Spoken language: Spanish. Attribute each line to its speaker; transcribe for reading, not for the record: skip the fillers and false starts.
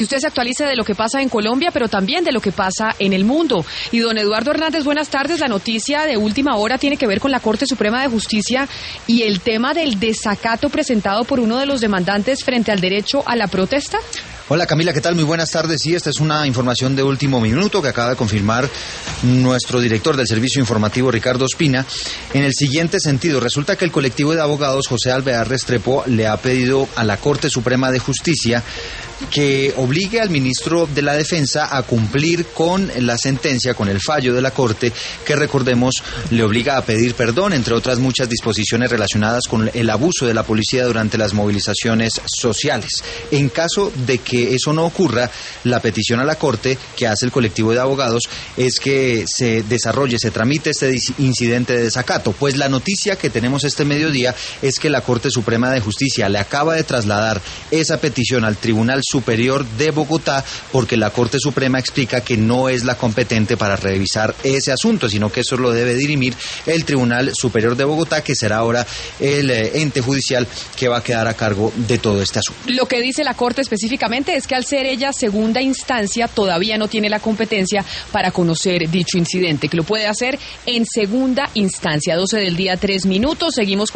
Speaker 1: Usted se actualice de lo que pasa en Colombia, pero también de lo que pasa en el mundo. Y don Eduardo Hernández, buenas tardes. La noticia de última hora tiene que ver con la Corte Suprema de Justicia y el tema del desacato presentado por uno de los demandantes frente al derecho a la protesta.
Speaker 2: Hola Camila, ¿qué tal? Muy buenas tardes. Sí, esta es una información de último minuto que acaba de confirmar nuestro director del servicio informativo, Ricardo Ospina, en el siguiente sentido. Resulta que el colectivo de abogados José Alvear Restrepo le ha pedido a la Corte Suprema de Justicia que obligue al ministro de la Defensa a cumplir con la sentencia, con el fallo de la Corte, que recordemos le obliga a pedir perdón, entre otras muchas disposiciones relacionadas con el abuso de la policía durante las movilizaciones sociales. En caso de que eso no ocurra, la petición a la Corte que hace el colectivo de abogados es que se desarrolle, se tramite este incidente de desacato. Pues la noticia que tenemos este mediodía es que la Corte Suprema de Justicia le acaba de trasladar esa petición al Tribunal Superior de Bogotá, porque la Corte Suprema explica que no es la competente para revisar ese asunto, sino que eso lo debe dirimir el Tribunal Superior de Bogotá, que será ahora el ente judicial que va a quedar a cargo de todo este asunto.
Speaker 1: Lo que dice la Corte específicamente es que al ser ella segunda instancia todavía no tiene la competencia para conocer dicho incidente, que lo puede hacer en segunda instancia. 12 del día, 3 minutos. Seguimos